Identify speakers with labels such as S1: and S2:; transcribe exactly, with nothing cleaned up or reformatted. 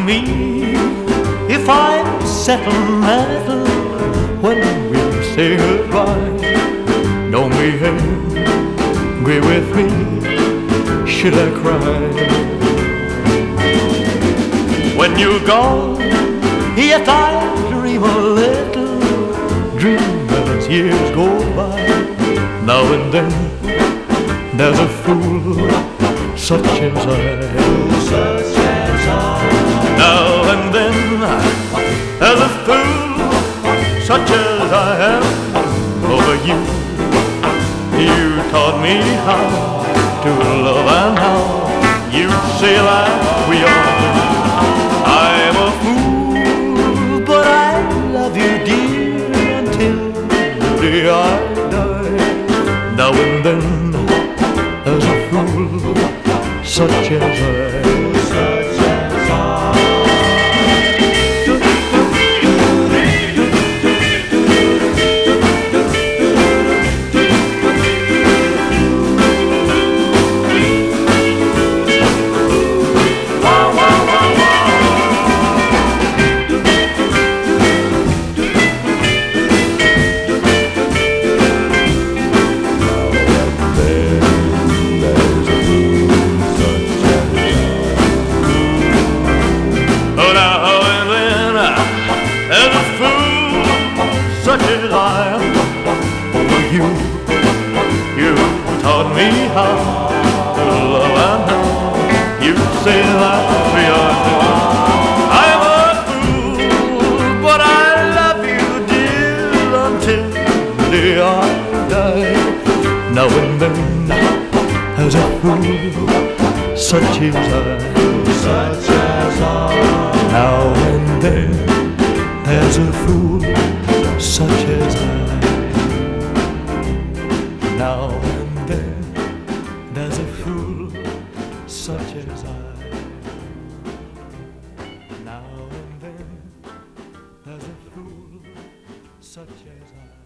S1: me if I'm sentimental when we say goodbye. Don't be angry with me, should I cry? When you're gone, yet I dream a little dream as years go by. Now and then there's a fool such as I.
S2: Such as I.
S1: Now and then there's a fool such as I am over you. You taught me how to love and how you say like we are. I'm a fool, but I love you, dear, until the day I die. Now and then there's a fool such as I.
S2: Such as I.
S1: Such as I am over you. You taught me how to love and how you say that we are two. I'm a fool, but I love you, dear, until the day I die. Now and then there's a fool such as I.
S2: Such as I.
S1: Now and then there's a fool such as I. Now and then there's a fool such as I. Now and then there's a fool such as I.